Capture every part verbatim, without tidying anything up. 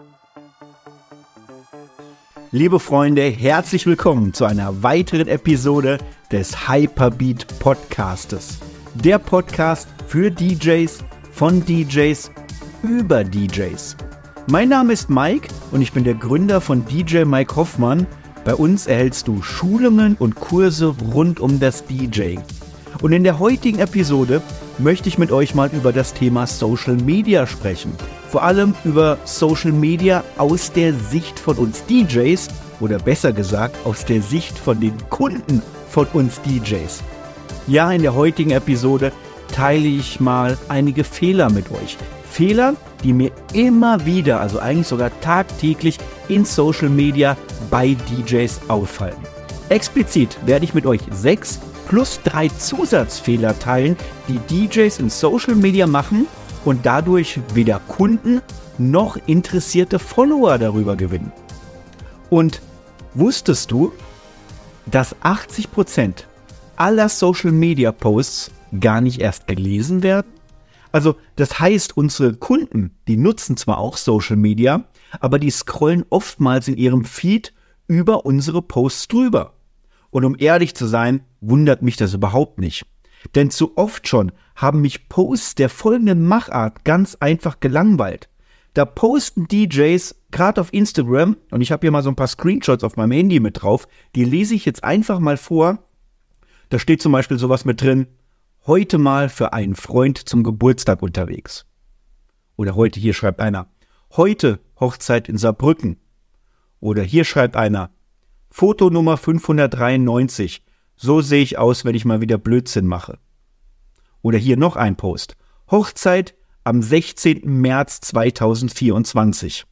Liebe Freunde, herzlich willkommen zu einer weiteren Episode des Hyperbeat Podcastes. Der Podcast für D Js, von D Js, über D Js. Mein Name ist Mike und ich bin der Gründer von D J Mike Hoffmann. Bei uns erhältst du Schulungen und Kurse rund um das DJing. Und in der heutigen Episode möchte ich mit euch mal über das Thema Social Media sprechen. Vor allem über Social Media aus der Sicht von uns D Js oder besser gesagt aus der Sicht von den Kunden von uns D Js. Ja, in der heutigen Episode teile ich mal einige Fehler mit euch. Fehler, die mir immer wieder, also eigentlich sogar tagtäglich in Social Media bei D Js auffallen. Explizit werde ich mit euch sechs plus drei Zusatzfehler teilen, die D Js in Social Media machen und dadurch weder Kunden noch interessierte Follower darüber gewinnen. Und wusstest du, dass achtzig Prozent aller Social Media Posts gar nicht erst gelesen werden? Also das heißt, unsere Kunden, die nutzen zwar auch Social Media, aber die scrollen oftmals in ihrem Feed über unsere Posts drüber. Und um ehrlich zu sein, wundert mich das überhaupt nicht. Denn zu oft schon haben mich Posts der folgenden Machart ganz einfach gelangweilt. Da posten D Js, gerade auf Instagram, und ich habe hier mal so ein paar Screenshots auf meinem Handy mit drauf, die lese ich jetzt einfach mal vor. Da steht zum Beispiel sowas mit drin: heute mal für einen Freund zum Geburtstag unterwegs. Oder heute, hier schreibt einer, heute Hochzeit in Saarbrücken. Oder hier schreibt einer, Foto Nummer fünfhundertdreiundneunzig. So sehe ich aus, wenn ich mal wieder Blödsinn mache. Oder hier noch ein Post. Hochzeit am sechzehnten März zweitausendvierundzwanzig.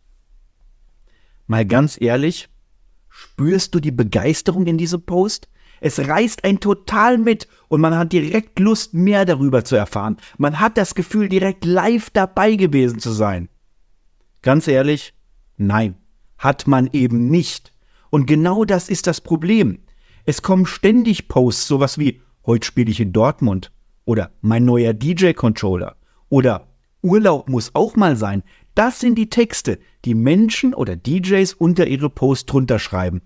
Mal ganz ehrlich, spürst du die Begeisterung in diesem Post? Es reißt einen total mit und man hat direkt Lust, mehr darüber zu erfahren. Man hat das Gefühl, direkt live dabei gewesen zu sein. Ganz ehrlich, nein, hat man eben nicht. Und genau das ist das Problem. Es kommen ständig Posts, sowas wie, heute spiele ich in Dortmund oder mein neuer D J-Controller oder Urlaub muss auch mal sein. Das sind die Texte, die Menschen oder D Js unter ihre Posts drunter schreiben.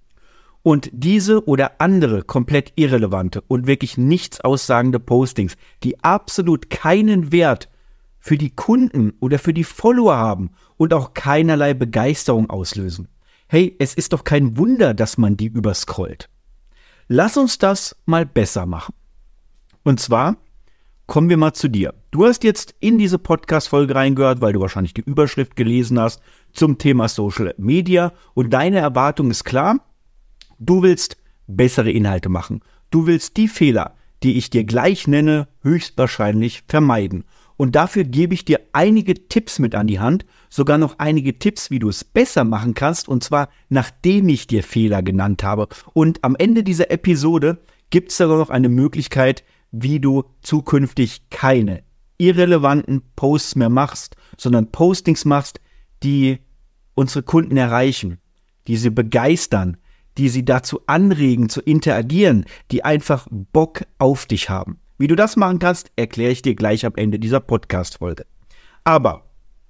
Und diese oder andere komplett irrelevante und wirklich nichts aussagende Postings, die absolut keinen Wert für die Kunden oder für die Follower haben und auch keinerlei Begeisterung auslösen. Hey, es ist doch kein Wunder, dass man die überscrollt. Lass uns das mal besser machen. Und zwar kommen wir mal zu dir. Du hast jetzt in diese Podcast-Folge reingehört, weil du wahrscheinlich die Überschrift gelesen hast zum Thema Social Media und deine Erwartung ist klar, du willst bessere Inhalte machen. Du willst die Fehler, die ich dir gleich nenne, höchstwahrscheinlich vermeiden. Und dafür gebe ich dir einige Tipps mit an die Hand, sogar noch einige Tipps, wie du es besser machen kannst, und zwar nachdem ich dir Fehler genannt habe. Und am Ende dieser Episode gibt es sogar noch eine Möglichkeit, wie du zukünftig keine irrelevanten Posts mehr machst, sondern Postings machst, die unsere Kunden erreichen, die sie begeistern, die sie dazu anregen, zu interagieren, die einfach Bock auf dich haben. Wie du das machen kannst, erkläre ich dir gleich am Ende dieser Podcast-Folge. Aber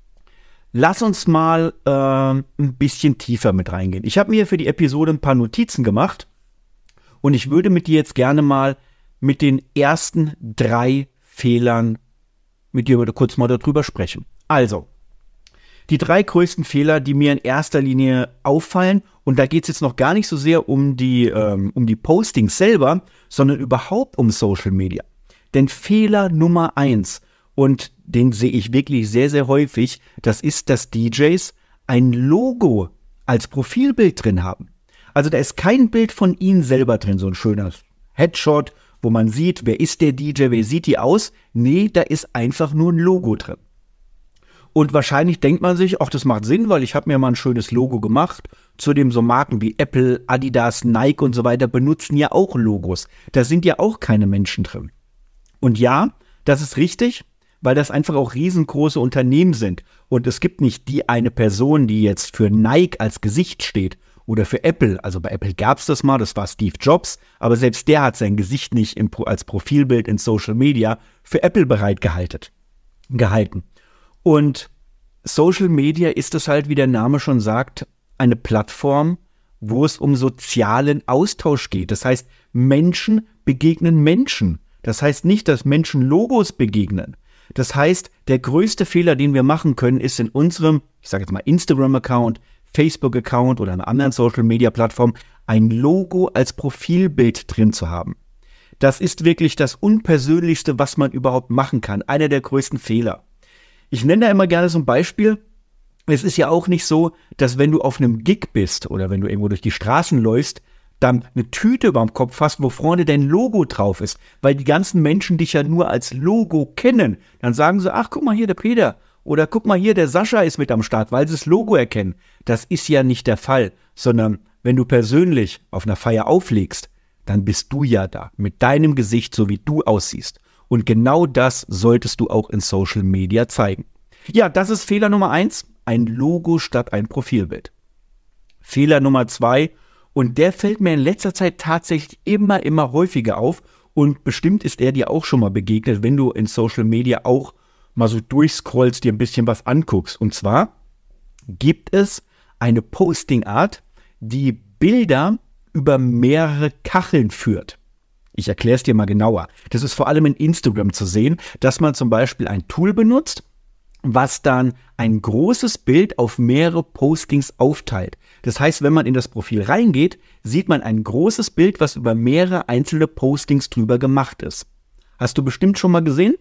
lass uns mal äh, ein bisschen tiefer mit reingehen. Ich habe mir für die Episode ein paar Notizen gemacht und ich würde mit dir jetzt gerne mal mit den ersten drei Fehlern mit dir kurz mal darüber sprechen. Also, die drei größten Fehler, die mir in erster Linie auffallen, und da geht es jetzt noch gar nicht so sehr um die, ähm, um die Postings selber, sondern überhaupt um Social Media. Denn Fehler Nummer eins, und den sehe ich wirklich sehr, sehr häufig, das ist, dass D Js ein Logo als Profilbild drin haben. Also da ist kein Bild von ihnen selber drin, so ein schöner Headshot, wo man sieht, wer ist der D J, wer sieht die aus. Nee, da ist einfach nur ein Logo drin. Und wahrscheinlich denkt man sich, ach, das macht Sinn, weil ich habe mir mal ein schönes Logo gemacht. Zudem so Marken wie Apple, Adidas, Nike und so weiter benutzen ja auch Logos. Da sind ja auch keine Menschen drin. Und ja, das ist richtig, weil das einfach auch riesengroße Unternehmen sind. Und es gibt nicht die eine Person, die jetzt für Nike als Gesicht steht oder für Apple. Also bei Apple gab es das mal, das war Steve Jobs, aber selbst der hat sein Gesicht nicht im, als Profilbild in Social Media für Apple bereitgehalten. Gehalten. Und Social Media ist es halt, wie der Name schon sagt, eine Plattform, wo es um sozialen Austausch geht. Das heißt, Menschen begegnen Menschen. Das heißt nicht, dass Menschen Logos begegnen. Das heißt, der größte Fehler, den wir machen können, ist in unserem, ich sage jetzt mal Instagram-Account, Facebook-Account oder einer anderen Social-Media-Plattform ein Logo als Profilbild drin zu haben. Das ist wirklich das Unpersönlichste, was man überhaupt machen kann. Einer der größten Fehler. Ich nenne da immer gerne so ein Beispiel. Es ist ja auch nicht so, dass wenn du auf einem Gig bist oder wenn du irgendwo durch die Straßen läufst, dann eine Tüte überm Kopf hast, wo vorne dein Logo drauf ist. Weil die ganzen Menschen dich ja nur als Logo kennen. Dann sagen sie, ach, guck mal hier, der Peter. Oder guck mal hier, der Sascha ist mit am Start, weil sie das Logo erkennen. Das ist ja nicht der Fall, sondern wenn du persönlich auf einer Feier auflegst, dann bist du ja da, mit deinem Gesicht, so wie du aussiehst. Und genau das solltest du auch in Social Media zeigen. Ja, das ist Fehler Nummer eins, ein Logo statt ein Profilbild. Fehler Nummer zwei, und der fällt mir in letzter Zeit tatsächlich immer, immer häufiger auf. Und bestimmt ist er dir auch schon mal begegnet, wenn du in Social Media auch mal so durchscrollst, dir ein bisschen was anguckst. Und zwar gibt es eine Posting-Art, die Bilder über mehrere Kacheln führt. Ich erkläre es dir mal genauer. Das ist vor allem in Instagram zu sehen, dass man zum Beispiel ein Tool benutzt, was dann ein großes Bild auf mehrere Postings aufteilt. Das heißt, wenn man in das Profil reingeht, sieht man ein großes Bild, was über mehrere einzelne Postings drüber gemacht ist. Hast du bestimmt schon mal gesehen?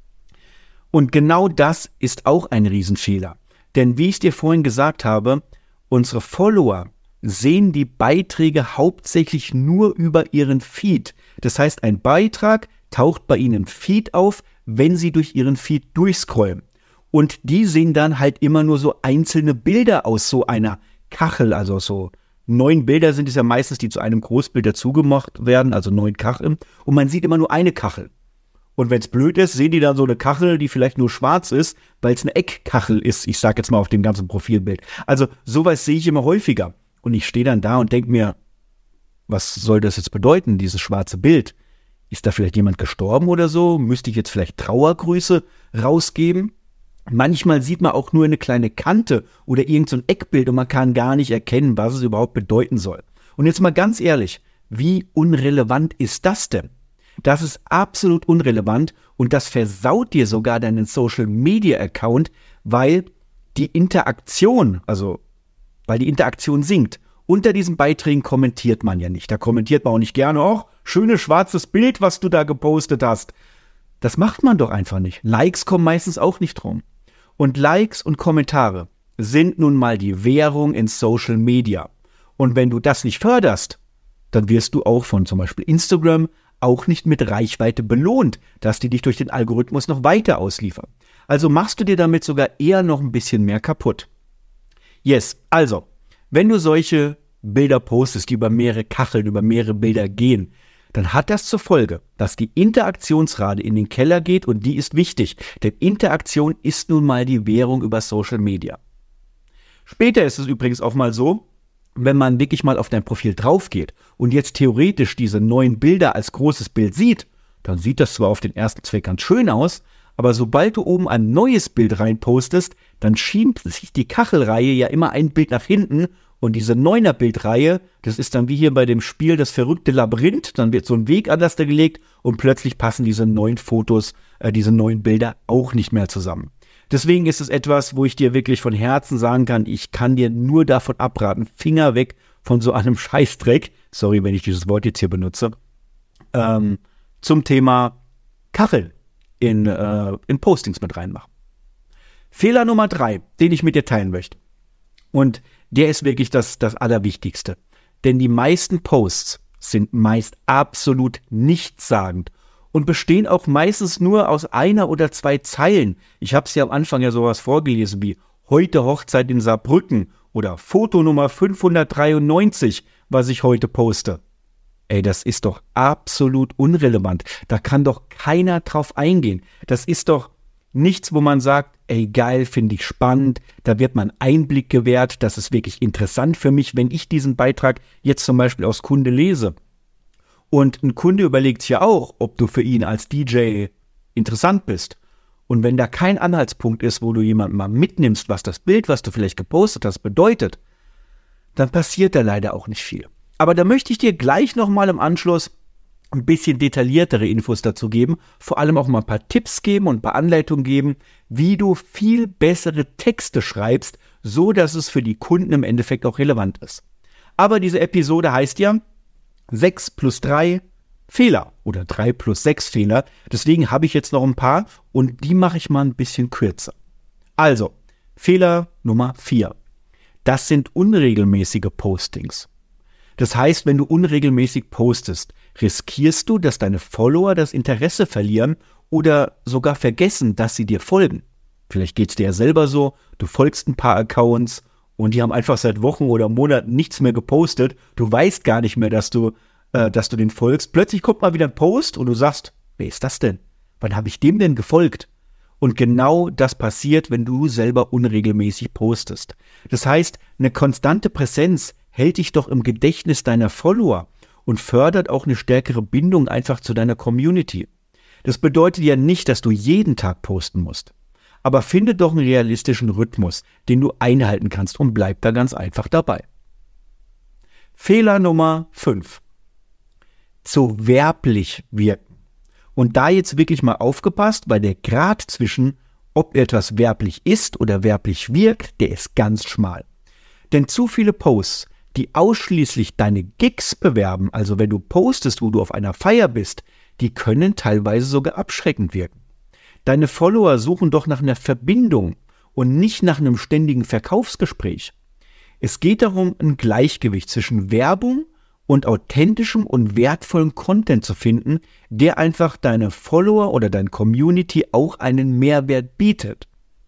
Und genau das ist auch ein Riesenfehler. Denn wie ich dir vorhin gesagt habe, unsere Follower sehen die Beiträge hauptsächlich nur über ihren Feed. Das heißt, ein Beitrag taucht bei ihnen im Feed auf, wenn sie durch ihren Feed durchscrollen. Und die sehen dann halt immer nur so einzelne Bilder aus so einer Kachel, also so neun Bilder sind es ja meistens, die zu einem Großbild dazugemacht werden, also neun Kacheln. Und man sieht immer nur eine Kachel. Und wenn es blöd ist, sehen die dann so eine Kachel, die vielleicht nur schwarz ist, weil es eine Eckkachel ist. Ich sage jetzt mal auf dem ganzen Profilbild. Also sowas sehe ich immer häufiger. Und ich stehe dann da und denke mir, was soll das jetzt bedeuten, dieses schwarze Bild? Ist da vielleicht jemand gestorben oder so? Müsste ich jetzt vielleicht Trauergrüße rausgeben? Manchmal sieht man auch nur eine kleine Kante oder irgend so ein Eckbild und man kann gar nicht erkennen, was es überhaupt bedeuten soll. Und jetzt mal ganz ehrlich, wie unrelevant ist das denn? Das ist absolut unrelevant und das versaut dir sogar deinen Social-Media-Account, weil die Interaktion, also weil die Interaktion sinkt. Unter diesen Beiträgen kommentiert man ja nicht. Da kommentiert man auch nicht gerne, ach, schönes schwarzes Bild, was du da gepostet hast. Das macht man doch einfach nicht. Likes kommen meistens auch nicht drum. Und Likes und Kommentare sind nun mal die Währung in Social Media. Und wenn du das nicht förderst, dann wirst du auch von zum Beispiel Instagram auch nicht mit Reichweite belohnt, dass die dich durch den Algorithmus noch weiter ausliefern. Also machst du dir damit sogar eher noch ein bisschen mehr kaputt. Yes, also, wenn du solche Bilder postest, die über mehrere Kacheln, über mehrere Bilder gehen, dann hat das zur Folge, dass die Interaktionsrate in den Keller geht und die ist wichtig, denn Interaktion ist nun mal die Währung über Social Media. Später ist es übrigens auch mal so, wenn man wirklich mal auf dein Profil drauf geht und jetzt theoretisch diese neuen Bilder als großes Bild sieht, dann sieht das zwar auf den ersten Zweck ganz schön aus, aber sobald du oben ein neues Bild reinpostest, dann schiebt sich die Kachelreihe ja immer ein Bild nach hinten und diese Neuner-Bildreihe, das ist dann wie hier bei dem Spiel das verrückte Labyrinth, dann wird so ein Weg anders da gelegt und plötzlich passen diese neuen Fotos, äh, diese neuen Bilder auch nicht mehr zusammen. Deswegen ist es etwas, wo ich dir wirklich von Herzen sagen kann, ich kann dir nur davon abraten, Finger weg von so einem Scheißdreck, sorry, wenn ich dieses Wort jetzt hier benutze, ähm, zum Thema Kacheln in, äh, in Postings mit reinmachen. Fehler Nummer drei, den ich mit dir teilen möchte. Und der ist wirklich das, das Allerwichtigste. Denn die meisten Posts sind meist absolut nichtssagend und bestehen auch meistens nur aus einer oder zwei Zeilen. Ich habe es ja am Anfang ja sowas vorgelesen wie heute Hochzeit in Saarbrücken oder Foto Nummer fünfhundertdreiundneunzig, was ich heute poste. Ey, das ist doch absolut unrelevant. Da kann doch keiner drauf eingehen. Das ist doch nichts, wo man sagt, ey geil, finde ich spannend, da wird man Einblick gewährt, das ist wirklich interessant für mich, wenn ich diesen Beitrag jetzt zum Beispiel als Kunde lese. Und ein Kunde überlegt sich ja auch, ob du für ihn als D J interessant bist. Und wenn da kein Anhaltspunkt ist, wo du jemanden mal mitnimmst, was das Bild, was du vielleicht gepostet hast, bedeutet, dann passiert da leider auch nicht viel. Aber da möchte ich dir gleich nochmal im Anschluss ein bisschen detailliertere Infos dazu geben, vor allem auch mal ein paar Tipps geben und ein paar Anleitungen geben, wie du viel bessere Texte schreibst, so dass es für die Kunden im Endeffekt auch relevant ist. Aber diese Episode heißt ja sechs plus drei Fehler oder drei plus sechs Fehler. Deswegen habe ich jetzt noch ein paar und die mache ich mal ein bisschen kürzer. Also, Fehler Nummer vier. Das sind unregelmäßige Postings. Das heißt, wenn du unregelmäßig postest, riskierst du, dass deine Follower das Interesse verlieren oder sogar vergessen, dass sie dir folgen. Vielleicht geht es dir ja selber so, du folgst ein paar Accounts und die haben einfach seit Wochen oder Monaten nichts mehr gepostet. Du weißt gar nicht mehr, dass du, äh, dass du den folgst. Plötzlich kommt mal wieder ein Post und du sagst, wer ist das denn? Wann habe ich dem denn gefolgt? Und genau das passiert, wenn du selber unregelmäßig postest. Das heißt, eine konstante Präsenz hält dich doch im Gedächtnis deiner Follower und fördert auch eine stärkere Bindung einfach zu deiner Community. Das bedeutet ja nicht, dass du jeden Tag posten musst. Aber finde doch einen realistischen Rhythmus, den du einhalten kannst und bleib da ganz einfach dabei. Fehler Nummer fünf. Zu werblich wirken. Und da jetzt wirklich mal aufgepasst, weil der Grad zwischen, ob etwas werblich ist oder werblich wirkt, der ist ganz schmal. Denn zu viele Posts, die ausschließlich deine Gigs bewerben, also wenn du postest, wo du auf einer Feier bist, die können teilweise sogar abschreckend wirken. Deine Follower suchen doch nach einer Verbindung und nicht nach einem ständigen Verkaufsgespräch. Es geht darum, ein Gleichgewicht zwischen Werbung und authentischem und wertvollem Content zu finden, der einfach deine Follower oder deine Community auch einen Mehrwert bietet.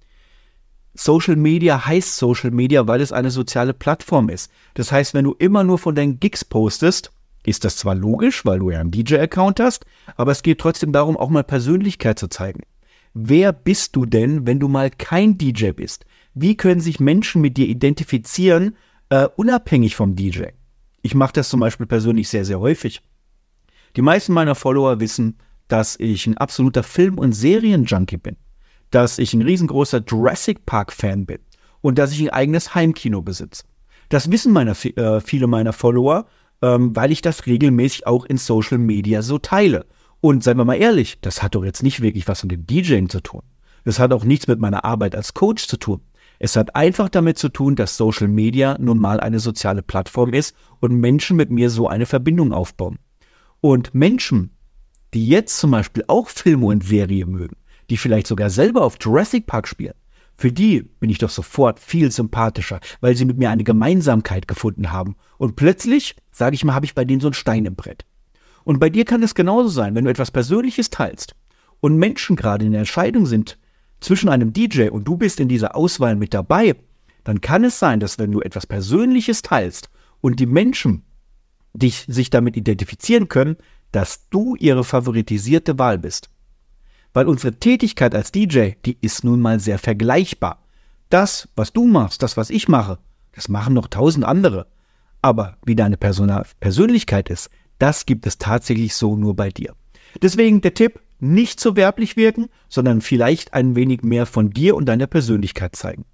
Social Media heißt Social Media, weil es eine soziale Plattform ist. Das heißt, wenn du immer nur von deinen Gigs postest, ist das zwar logisch, weil du ja einen D J-Account hast, aber es geht trotzdem darum, auch mal Persönlichkeit zu zeigen. Wer bist du denn, wenn du mal kein D J bist? Wie können sich Menschen mit dir identifizieren, äh, unabhängig vom D J? Ich mache das zum Beispiel persönlich sehr, sehr häufig. Die meisten meiner Follower wissen, dass ich ein absoluter Film- und Serien-Junkie bin, dass ich ein riesengroßer Jurassic Park-Fan bin und dass ich ein eigenes Heimkino besitze. Das wissen meine, äh, viele meiner Follower, ähm, weil ich das regelmäßig auch in Social Media so teile. Und seien wir mal ehrlich, das hat doch jetzt nicht wirklich was mit dem DJing zu tun. Das hat auch nichts mit meiner Arbeit als Coach zu tun. Es hat einfach damit zu tun, dass Social Media nun mal eine soziale Plattform ist und Menschen mit mir so eine Verbindung aufbauen. Und Menschen, die jetzt zum Beispiel auch Filme und Serien mögen, die vielleicht sogar selber auf Jurassic Park spielen, für die bin ich doch sofort viel sympathischer, weil sie mit mir eine Gemeinsamkeit gefunden haben. Und plötzlich, sage ich mal, habe ich bei denen so einen Stein im Brett. Und bei dir kann es genauso sein, wenn du etwas Persönliches teilst und Menschen gerade in der Entscheidung sind zwischen einem D J und du bist in dieser Auswahl mit dabei, dann kann es sein, dass wenn du etwas Persönliches teilst und die Menschen dich, sich damit identifizieren können, dass du ihre favoritisierte Wahl bist. Weil unsere Tätigkeit als D J, die ist nun mal sehr vergleichbar. Das, was du machst, das, was ich mache, das machen noch tausend andere. Aber wie deine Persona- Persönlichkeit ist, das gibt es tatsächlich so nur bei dir. Deswegen der Tipp, nicht so werblich wirken, sondern vielleicht ein wenig mehr von dir und deiner Persönlichkeit zeigen.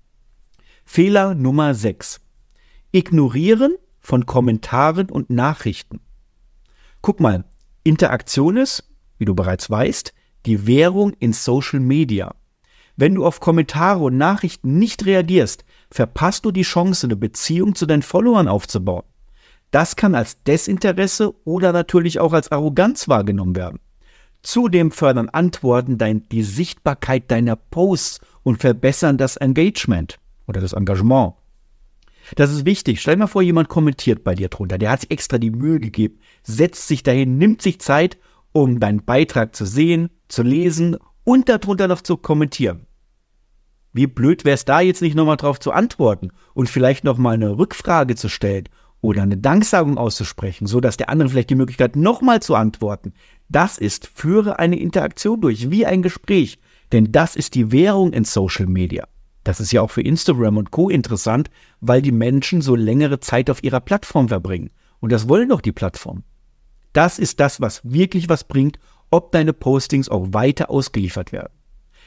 Fehler Nummer sechs. Ignorieren von Kommentaren und Nachrichten. Guck mal, Interaktion ist, wie du bereits weißt, die Währung in Social Media. Wenn du auf Kommentare und Nachrichten nicht reagierst, verpasst du die Chance, eine Beziehung zu deinen Followern aufzubauen. Das kann als Desinteresse oder natürlich auch als Arroganz wahrgenommen werden. Zudem fördern Antworten dein, die Sichtbarkeit deiner Posts und verbessern das Engagement oder das Engagement. Das ist wichtig. Stell dir mal vor, jemand kommentiert bei dir drunter. Der hat sich extra die Mühe gegeben, setzt sich dahin, nimmt sich Zeit, um deinen Beitrag zu sehen, zu lesen und darunter noch zu kommentieren. Wie blöd wäre es da jetzt nicht nochmal drauf zu antworten und vielleicht nochmal eine Rückfrage zu stellen oder eine Danksagung auszusprechen, sodass der andere vielleicht die Möglichkeit nochmal zu antworten. Das ist, führe eine Interaktion durch, wie ein Gespräch, denn das ist die Währung in Social Media. Das ist ja auch für Instagram und Co. interessant, weil die Menschen so längere Zeit auf ihrer Plattform verbringen. Und das wollen doch die Plattformen. Das ist das, was wirklich was bringt, ob deine Postings auch weiter ausgeliefert werden.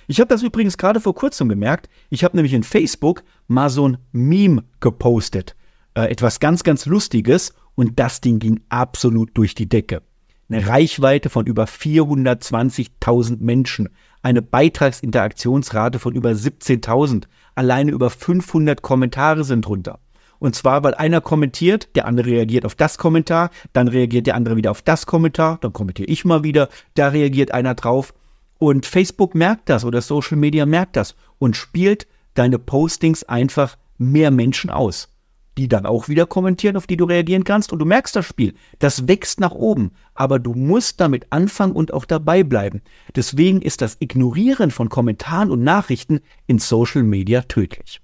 Ich habe das übrigens gerade vor kurzem gemerkt. Ich habe nämlich in Facebook mal so ein Meme gepostet. Äh, etwas ganz, ganz Lustiges. Und das Ding ging absolut durch die Decke. Eine Reichweite von über vierhundertzwanzigtausend Menschen. Eine Beitragsinteraktionsrate von über siebzehntausend. Alleine über fünfhundert Kommentare sind drunter. Und zwar, weil einer kommentiert, der andere reagiert auf das Kommentar, dann reagiert der andere wieder auf das Kommentar, dann kommentiere ich mal wieder, da reagiert einer drauf. Und Facebook merkt das oder Social Media merkt das und spielt deine Postings einfach mehr Menschen aus, die dann auch wieder kommentieren, auf die du reagieren kannst. Und du merkst das Spiel, das wächst nach oben, aber du musst damit anfangen und auch dabei bleiben. Deswegen ist das Ignorieren von Kommentaren und Nachrichten in Social Media tödlich.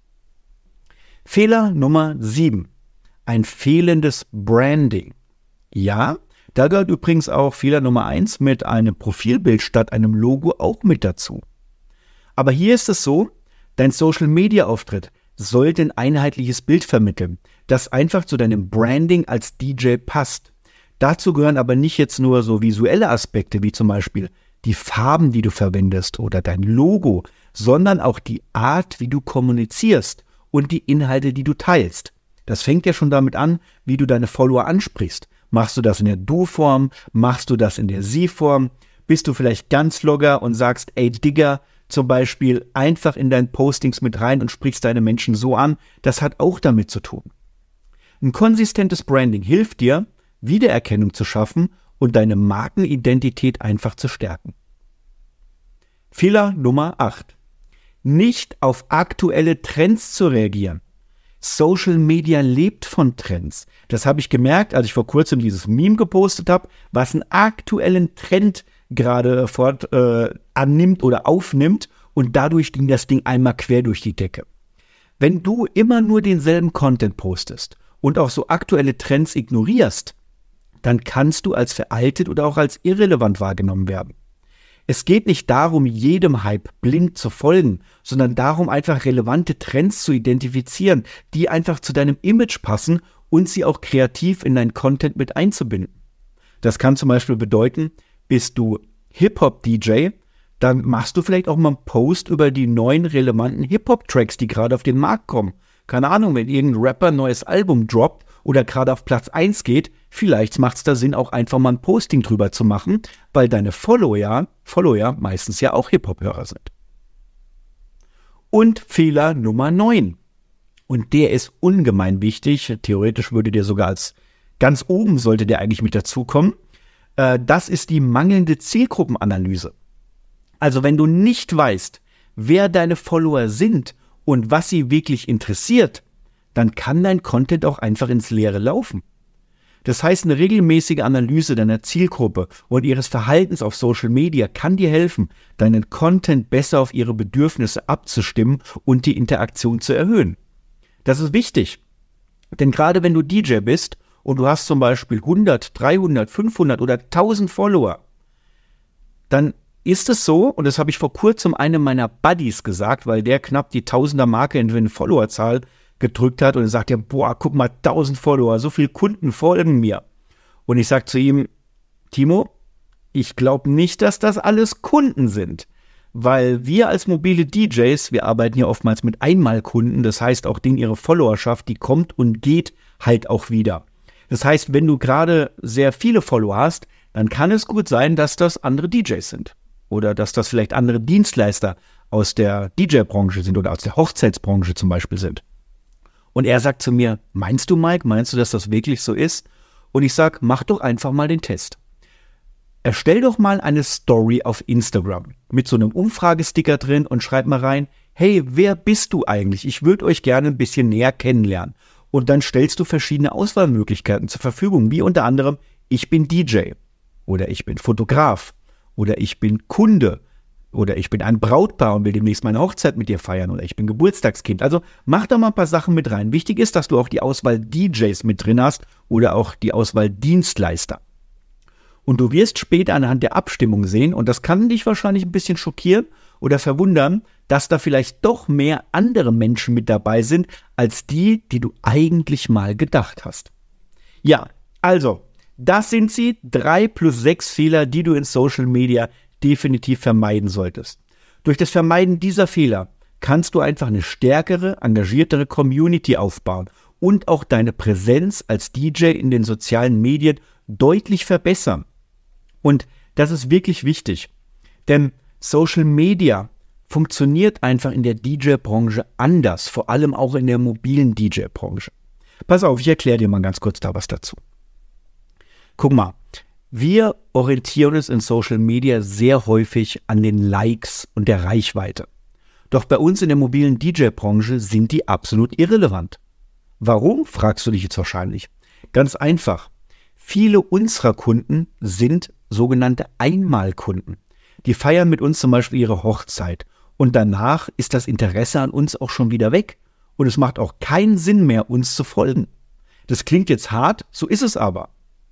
Fehler Nummer sieben. Ein fehlendes Branding. Ja, da gehört übrigens auch Fehler Nummer eins mit einem Profilbild statt einem Logo auch mit dazu. Aber hier ist es so, dein Social-Media-Auftritt sollte ein einheitliches Bild vermitteln, das einfach zu deinem Branding als D J passt. Dazu gehören aber nicht jetzt nur so visuelle Aspekte, wie zum Beispiel die Farben, die du verwendest oder dein Logo, sondern auch die Art, wie du kommunizierst und die Inhalte, die du teilst. Das fängt ja schon damit an, wie du deine Follower ansprichst. Machst du das in der Du-Form? Machst du das in der Sie-Form? Bist du vielleicht ganz locker und sagst, ey Digger, zum Beispiel einfach in deinen Postings mit rein und sprichst deine Menschen so an? Das hat auch damit zu tun. Ein konsistentes Branding hilft dir, Wiedererkennung zu schaffen und deine Markenidentität einfach zu stärken. Fehler Nummer acht. Nicht auf aktuelle Trends zu reagieren. Social Media lebt von Trends. Das habe ich gemerkt, als ich vor kurzem dieses Meme gepostet habe, was einen aktuellen Trend gerade fort äh, annimmt oder aufnimmt und dadurch ging das Ding einmal quer durch die Decke. Wenn du immer nur denselben Content postest und auch so aktuelle Trends ignorierst, dann kannst du als veraltet oder auch als irrelevant wahrgenommen werden. Es geht nicht darum, jedem Hype blind zu folgen, sondern darum, einfach relevante Trends zu identifizieren, die einfach zu deinem Image passen und sie auch kreativ in deinen Content mit einzubinden. Das kann zum Beispiel bedeuten, bist du Hip-Hop-D J, dann machst du vielleicht auch mal einen Post über die neuen relevanten Hip-Hop-Tracks, die gerade auf den Markt kommen. Keine Ahnung, wenn irgendein Rapper ein neues Album droppt oder gerade auf Platz eins geht, vielleicht macht es da Sinn, auch einfach mal ein Posting drüber zu machen, weil deine Follower, Follower meistens ja auch Hip-Hop-Hörer sind. Und Fehler Nummer neun. Und der ist ungemein wichtig. Theoretisch würde der sogar als ganz oben sollte der eigentlich mit dazukommen. Äh, das ist die mangelnde Zielgruppenanalyse. Also wenn du nicht weißt, wer deine Follower sind und was sie wirklich interessiert, dann kann dein Content auch einfach ins Leere laufen. Das heißt, eine regelmäßige Analyse deiner Zielgruppe und ihres Verhaltens auf Social Media kann dir helfen, deinen Content besser auf ihre Bedürfnisse abzustimmen und die Interaktion zu erhöhen. Das ist wichtig, denn gerade wenn du D J bist und du hast zum Beispiel hundert, dreihundert, fünfhundert oder tausend Follower, dann ist es so, und das habe ich vor kurzem einem meiner Buddies gesagt, weil der knapp die Tausender-Marke in eine Followerzahl gedrückt hat und er sagt ja, boah, guck mal, tausend Follower, so viele Kunden folgen mir. Und ich sage zu ihm, Timo, ich glaube nicht, dass das alles Kunden sind, weil wir als mobile D Js, wir arbeiten ja oftmals mit Einmalkunden, das heißt auch denen ihre Followerschaft, die kommt und geht halt auch wieder. Das heißt, wenn du gerade sehr viele Follower hast, dann kann es gut sein, dass das andere D Js sind oder dass das vielleicht andere Dienstleister aus der D J-Branche sind oder aus der Hochzeitsbranche zum Beispiel sind. Und er sagt zu mir, meinst du, Mike, meinst du, dass das wirklich so ist? Und ich sage, mach doch einfach mal den Test. Erstell doch mal eine Story auf Instagram mit so einem Umfragesticker drin und schreib mal rein, hey, wer bist du eigentlich? Ich würde euch gerne ein bisschen näher kennenlernen. Und dann stellst du verschiedene Auswahlmöglichkeiten zur Verfügung, wie unter anderem, ich bin D J oder ich bin Fotograf oder ich bin Kunde. Oder ich bin ein Brautpaar und will demnächst meine Hochzeit mit dir feiern. Oder ich bin Geburtstagskind. Also mach da mal ein paar Sachen mit rein. Wichtig ist, dass du auch die Auswahl D Js mit drin hast oder auch die Auswahl Dienstleister. Und du wirst später anhand der Abstimmung sehen, und das kann dich wahrscheinlich ein bisschen schockieren oder verwundern, dass da vielleicht doch mehr andere Menschen mit dabei sind, als die, die du eigentlich mal gedacht hast. Ja, also, das sind sie, drei plus sechs Fehler, die du in Social Media definitiv vermeiden solltest. Durch das Vermeiden dieser Fehler kannst du einfach eine stärkere, engagiertere Community aufbauen und auch deine Präsenz als D J in den sozialen Medien deutlich verbessern. Und das ist wirklich wichtig, denn Social Media funktioniert einfach in der D J-Branche anders, vor allem auch in der mobilen D J-Branche. Pass auf, ich erkläre dir mal ganz kurz da was dazu. Guck mal, wir orientieren uns in Social Media sehr häufig an den Likes und der Reichweite. Doch bei uns in der mobilen D J-Branche sind die absolut irrelevant. Warum, fragst du dich jetzt wahrscheinlich? Ganz einfach. Viele unserer Kunden sind sogenannte Einmalkunden. Die feiern mit uns zum Beispiel ihre Hochzeit und danach ist das Interesse an uns auch schon wieder weg und es macht auch keinen Sinn mehr, uns zu folgen. Das klingt jetzt hart, so ist es aber.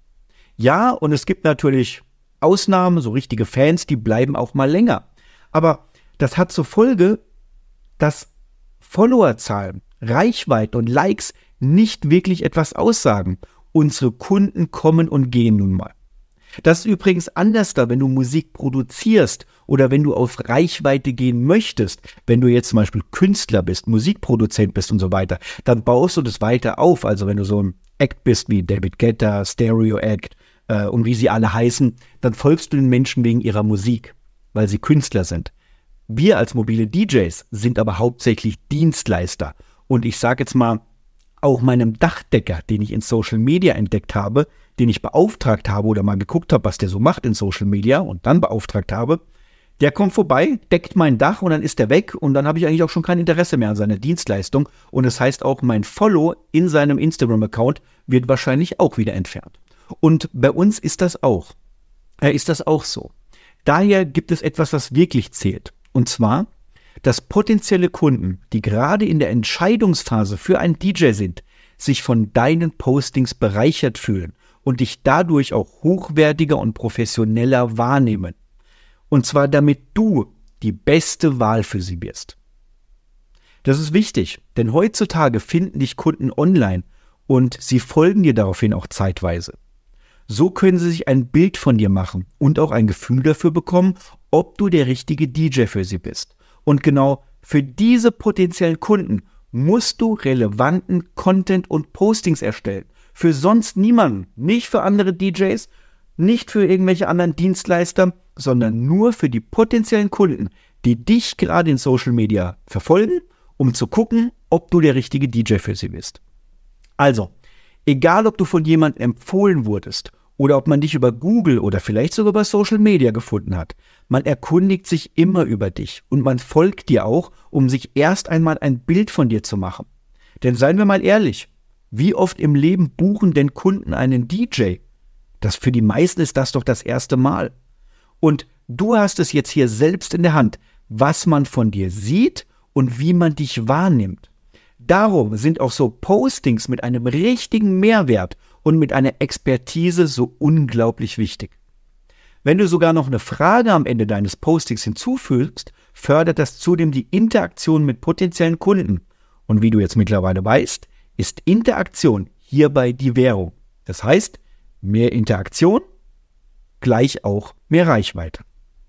Ja, und es gibt natürlich Ausnahmen, so richtige Fans, die bleiben auch mal länger. Aber das hat zur Folge, dass Followerzahlen, Reichweite und Likes nicht wirklich etwas aussagen. Unsere Kunden kommen und gehen nun mal. Das ist übrigens anders da, wenn du Musik produzierst oder wenn du auf Reichweite gehen möchtest. Wenn du jetzt zum Beispiel Künstler bist, Musikproduzent bist und so weiter, dann baust du das weiter auf. Also wenn du so ein Act bist wie David Guetta, Stereo Act äh, und wie sie alle heißen, dann folgst du den Menschen wegen ihrer Musik, weil sie Künstler sind. Wir als mobile D Js sind aber hauptsächlich Dienstleister. Und ich sage jetzt mal, auch meinem Dachdecker, den ich in Social Media entdeckt habe, den ich beauftragt habe oder mal geguckt habe, was der so macht in Social Media und dann beauftragt habe, der kommt vorbei, deckt mein Dach und dann ist er weg und dann habe ich eigentlich auch schon kein Interesse mehr an seiner Dienstleistung und das heißt auch, mein Follow in seinem Instagram-Account wird wahrscheinlich auch wieder entfernt. Und bei uns ist das auch, äh, ist das auch so. Daher gibt es etwas, was wirklich zählt. Und zwar, dass potenzielle Kunden, die gerade in der Entscheidungsphase für einen D J sind, sich von deinen Postings bereichert fühlen und dich dadurch auch hochwertiger und professioneller wahrnehmen. Und zwar damit du die beste Wahl für sie wirst. Das ist wichtig, denn heutzutage finden dich Kunden online und sie folgen dir daraufhin auch zeitweise. So können sie sich ein Bild von dir machen und auch ein Gefühl dafür bekommen, ob du der richtige D J für sie bist. Und genau für diese potenziellen Kunden musst du relevanten Content und Postings erstellen. Für sonst niemanden, nicht für andere D Js, nicht für irgendwelche anderen Dienstleister, sondern nur für die potenziellen Kunden, die dich gerade in Social Media verfolgen, um zu gucken, ob du der richtige D J für sie bist. Also, egal ob du von jemandem empfohlen wurdest oder ob man dich über Google oder vielleicht sogar über Social Media gefunden hat, man erkundigt sich immer über dich und man folgt dir auch, um sich erst einmal ein Bild von dir zu machen. Denn seien wir mal ehrlich, wie oft im Leben buchen denn Kunden einen D J? Das für die meisten ist das doch das erste Mal. Und du hast es jetzt hier selbst in der Hand, was man von dir sieht und wie man dich wahrnimmt. Darum sind auch so Postings mit einem richtigen Mehrwert und mit einer Expertise so unglaublich wichtig. Wenn du sogar noch eine Frage am Ende deines Postings hinzufügst, fördert das zudem die Interaktion mit potenziellen Kunden. Und wie du jetzt mittlerweile weißt, ist Interaktion hierbei die Währung. Das heißt, mehr Interaktion gleich auch mehr Reichweite.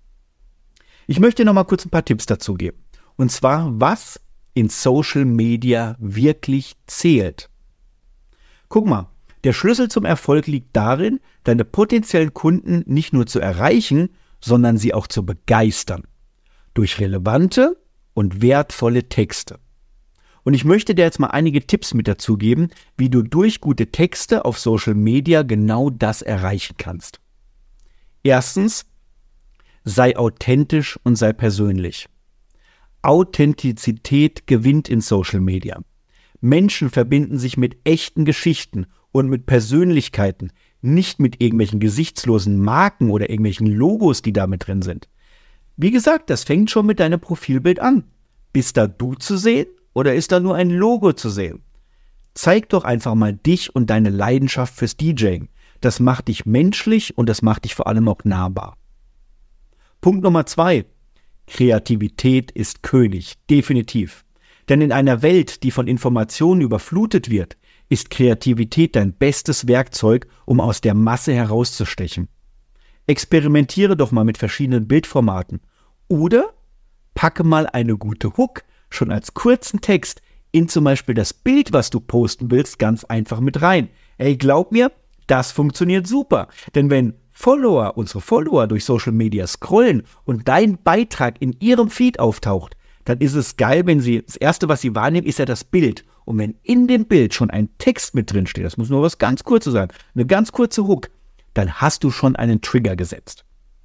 Ich möchte noch mal kurz ein paar Tipps dazu geben. Und zwar, was in Social Media wirklich zählt. Guck mal, der Schlüssel zum Erfolg liegt darin, deine potenziellen Kunden nicht nur zu erreichen, sondern sie auch zu begeistern. Durch relevante und wertvolle Texte. Und ich möchte dir jetzt mal einige Tipps mit dazu geben, wie du durch gute Texte auf Social Media genau das erreichen kannst. Erstens, sei authentisch und sei persönlich. Authentizität gewinnt in Social Media. Menschen verbinden sich mit echten Geschichten und mit Persönlichkeiten, nicht mit irgendwelchen gesichtslosen Marken oder irgendwelchen Logos, die da mit drin sind. Wie gesagt, das fängt schon mit deinem Profilbild an. Bist da du zu sehen oder ist da nur ein Logo zu sehen? Zeig doch einfach mal dich und deine Leidenschaft fürs DJing. Das macht dich menschlich und das macht dich vor allem auch nahbar. Punkt Nummer zwei. Kreativität ist König, definitiv. Denn in einer Welt, die von Informationen überflutet wird, ist Kreativität dein bestes Werkzeug, um aus der Masse herauszustechen. Experimentiere doch mal mit verschiedenen Bildformaten oder packe mal eine gute Hook schon als kurzen Text in zum Beispiel das Bild, was du posten willst, ganz einfach mit rein. Ey, glaub mir, das funktioniert super. Denn wenn Follower, unsere Follower durch Social Media scrollen und dein Beitrag in ihrem Feed auftaucht, dann ist es geil, wenn sie, das Erste, was sie wahrnehmen, ist ja das Bild. Und wenn in dem Bild schon ein Text mit drin steht, das muss nur was ganz Kurzes sein, eine ganz kurze Hook, dann hast du schon einen Trigger gesetzt.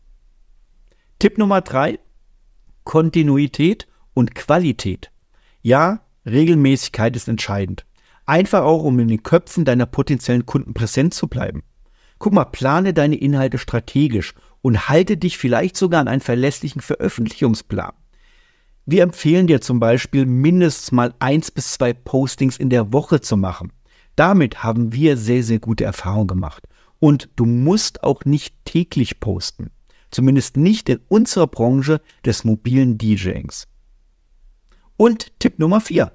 Tipp Nummer drei, Kontinuität und Qualität. Ja, Regelmäßigkeit ist entscheidend. Einfach auch, um in den Köpfen deiner potenziellen Kunden präsent zu bleiben. Guck mal, plane deine Inhalte strategisch und halte dich vielleicht sogar an einen verlässlichen Veröffentlichungsplan. Wir empfehlen dir zum Beispiel, mindestens mal eins bis zwei Postings in der Woche zu machen. Damit haben wir sehr, sehr gute Erfahrungen gemacht. Und du musst auch nicht täglich posten. Zumindest nicht in unserer Branche des mobilen DJings. Und Tipp Nummer vier.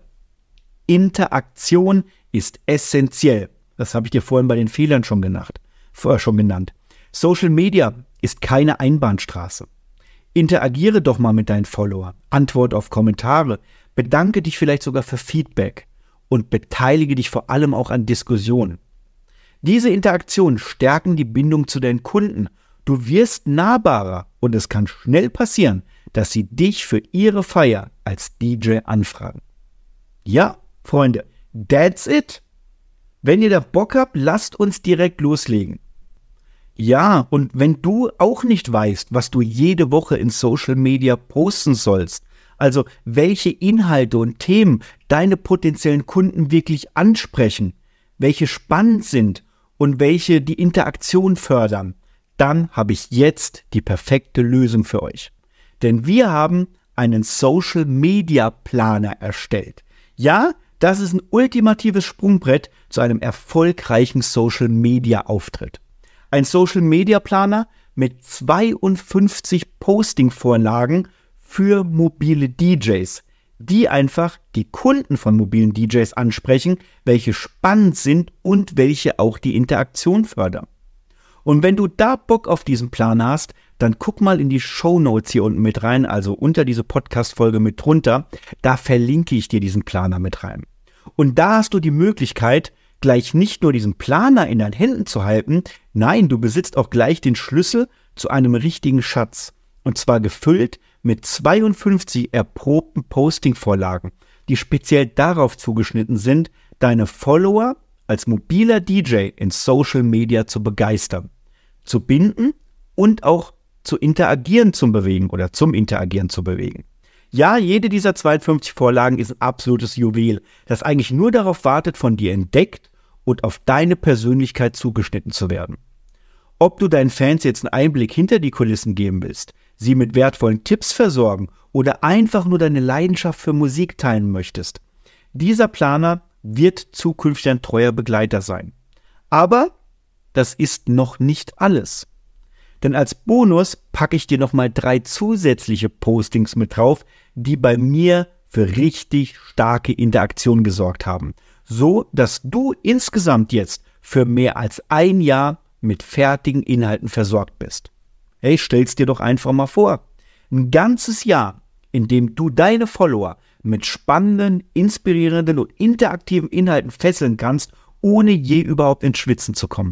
Interaktion ist essentiell. Das habe ich dir vorhin bei den Fehlern schon genannt. Vorher schon genannt. Social Media ist keine Einbahnstraße. Interagiere doch mal mit deinen Followern, antworte auf Kommentare, bedanke dich vielleicht sogar für Feedback und beteilige dich vor allem auch an Diskussionen. Diese Interaktionen stärken die Bindung zu deinen Kunden. Du wirst nahbarer und es kann schnell passieren, dass sie dich für ihre Feier als D J anfragen. Ja, Freunde, that's it. Wenn ihr da Bock habt, lasst uns direkt loslegen. Ja, und wenn du auch nicht weißt, was du jede Woche in Social Media posten sollst, also welche Inhalte und Themen deine potenziellen Kunden wirklich ansprechen, welche spannend sind und welche die Interaktion fördern, dann habe ich jetzt die perfekte Lösung für euch. Denn wir haben einen Social Media Planer erstellt. Ja, das ist ein ultimatives Sprungbrett zu einem erfolgreichen Social Media Auftritt. Ein Social Media Planer mit zweiundfünfzig Posting-Vorlagen für mobile D Js, die einfach die Kunden von mobilen D Js ansprechen, welche spannend sind und welche auch die Interaktion fördern. Und wenn du da Bock auf diesen Plan hast, dann guck mal in die Shownotes hier unten mit rein, also unter diese Podcast-Folge mit drunter, da verlinke ich dir diesen Planer mit rein. Und da hast du die Möglichkeit, gleich nicht nur diesen Planer in deinen Händen zu halten, nein, du besitzt auch gleich den Schlüssel zu einem richtigen Schatz. Und zwar gefüllt mit zweiundfünfzig erprobten Posting-Vorlagen, die speziell darauf zugeschnitten sind, deine Follower als mobiler D J in Social Media zu begeistern, zu binden und auch zu interagieren zum Bewegen oder zum Interagieren zu bewegen. Ja, jede dieser zweiundfünfzig Vorlagen ist ein absolutes Juwel, das eigentlich nur darauf wartet, von dir entdeckt und auf deine Persönlichkeit zugeschnitten zu werden. Ob du deinen Fans jetzt einen Einblick hinter die Kulissen geben willst, sie mit wertvollen Tipps versorgen oder einfach nur deine Leidenschaft für Musik teilen möchtest, dieser Planer wird zukünftig ein treuer Begleiter sein. Aber das ist noch nicht alles. Denn als Bonus packe ich dir nochmal drei zusätzliche Postings mit drauf, die bei mir für richtig starke Interaktion gesorgt haben. So, dass du insgesamt jetzt für mehr als ein Jahr mit fertigen Inhalten versorgt bist. Hey, stell's dir doch einfach mal vor. Ein ganzes Jahr, in dem du deine Follower mit spannenden, inspirierenden und interaktiven Inhalten fesseln kannst, ohne je überhaupt ins Schwitzen zu kommen.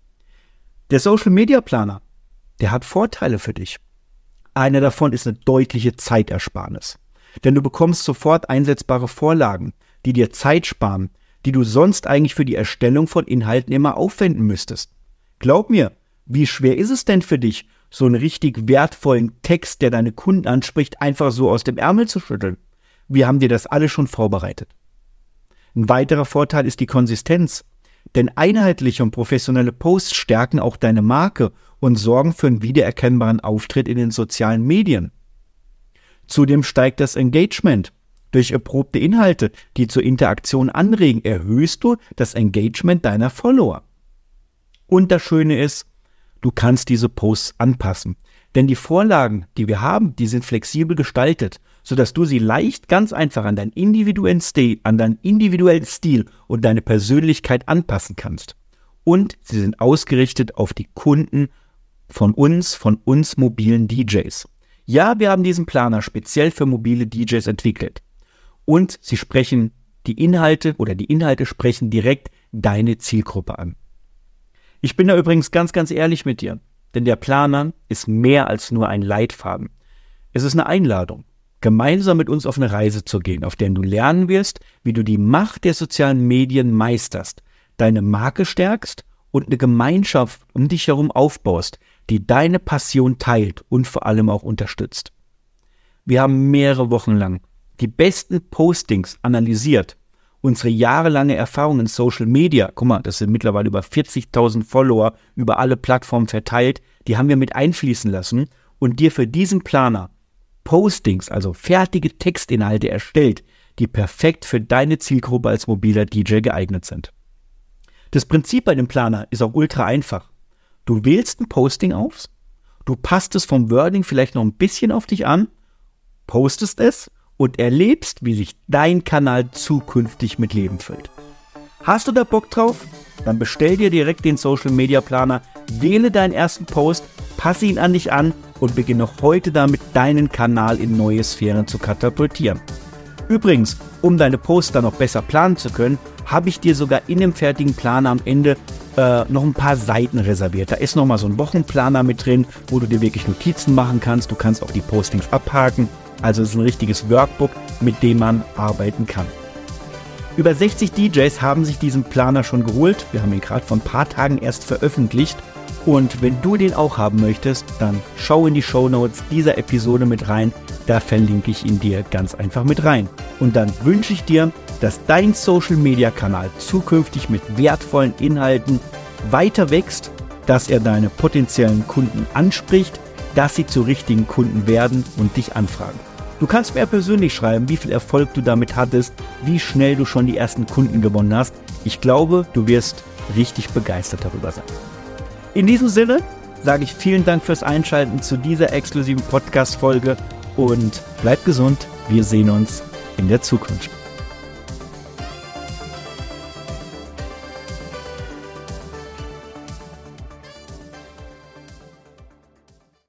Der Social Media Planer, der hat Vorteile für dich. Einer davon ist eine deutliche Zeitersparnis. Denn du bekommst sofort einsetzbare Vorlagen, die dir Zeit sparen, die du sonst eigentlich für die Erstellung von Inhalten immer aufwenden müsstest. Glaub mir, wie schwer ist es denn für dich, so einen richtig wertvollen Text, der deine Kunden anspricht, einfach so aus dem Ärmel zu schütteln? Wir haben dir das alles schon vorbereitet. Ein weiterer Vorteil ist die Konsistenz. Denn einheitliche und professionelle Posts stärken auch deine Marke und sorgen für einen wiedererkennbaren Auftritt in den sozialen Medien. Zudem steigt das Engagement. Durch erprobte Inhalte, die zur Interaktion anregen, erhöhst du das Engagement deiner Follower. Und das Schöne ist, du kannst diese Posts anpassen. Denn die Vorlagen, die wir haben, die sind flexibel gestaltet, sodass du sie leicht ganz einfach an deinen individuellen Stil, an deinen individuellen Stil und deine Persönlichkeit anpassen kannst. Und sie sind ausgerichtet auf die Kunden von uns, von uns mobilen D Js. Ja, wir haben diesen Planer speziell für mobile D Js entwickelt. Und sie sprechen die Inhalte oder die Inhalte sprechen direkt deine Zielgruppe an. Ich bin da übrigens ganz, ganz ehrlich mit dir, denn der Planer ist mehr als nur ein Leitfaden. Es ist eine Einladung, gemeinsam mit uns auf eine Reise zu gehen, auf der du lernen wirst, wie du die Macht der sozialen Medien meisterst, deine Marke stärkst und eine Gemeinschaft um dich herum aufbaust, die deine Passion teilt und vor allem auch unterstützt. Wir haben mehrere Wochen lang die besten Postings analysiert, unsere jahrelange Erfahrung in Social Media, guck mal, das sind mittlerweile über vierzigtausend Follower über alle Plattformen verteilt, die haben wir mit einfließen lassen und dir für diesen Planer Postings, also fertige Textinhalte erstellt, die perfekt für deine Zielgruppe als mobiler D J geeignet sind. Das Prinzip bei dem Planer ist auch ultra einfach. Du wählst ein Posting aus, du passt es vom Wording vielleicht noch ein bisschen auf dich an, postest es und erlebst, wie sich dein Kanal zukünftig mit Leben füllt. Hast du da Bock drauf? Dann bestell dir direkt den Social Media Planer, wähle deinen ersten Post, passe ihn an dich an und beginne noch heute damit, deinen Kanal in neue Sphären zu katapultieren. Übrigens, um deine Posts dann noch besser planen zu können, habe ich dir sogar in dem fertigen Planer am Ende äh, noch ein paar Seiten reserviert. Da ist nochmal so ein Wochenplaner mit drin, wo du dir wirklich Notizen machen kannst. Du kannst auch die Postings abhaken. Also es ist ein richtiges Workbook, mit dem man arbeiten kann. Über sechzig D Js haben sich diesen Planer schon geholt. Wir haben ihn gerade vor ein paar Tagen erst veröffentlicht. Und wenn du den auch haben möchtest, dann schau in die Shownotes dieser Episode mit rein. Da verlinke ich ihn dir ganz einfach mit rein. Und dann wünsche ich dir, dass dein Social-Media-Kanal zukünftig mit wertvollen Inhalten weiter wächst, dass er deine potenziellen Kunden anspricht, dass sie zu richtigen Kunden werden und dich anfragen. Du kannst mir persönlich schreiben, wie viel Erfolg du damit hattest, wie schnell du schon die ersten Kunden gewonnen hast. Ich glaube, du wirst richtig begeistert darüber sein. In diesem Sinne sage ich vielen Dank fürs Einschalten zu dieser exklusiven Podcast-Folge und bleib gesund. Wir sehen uns in der Zukunft.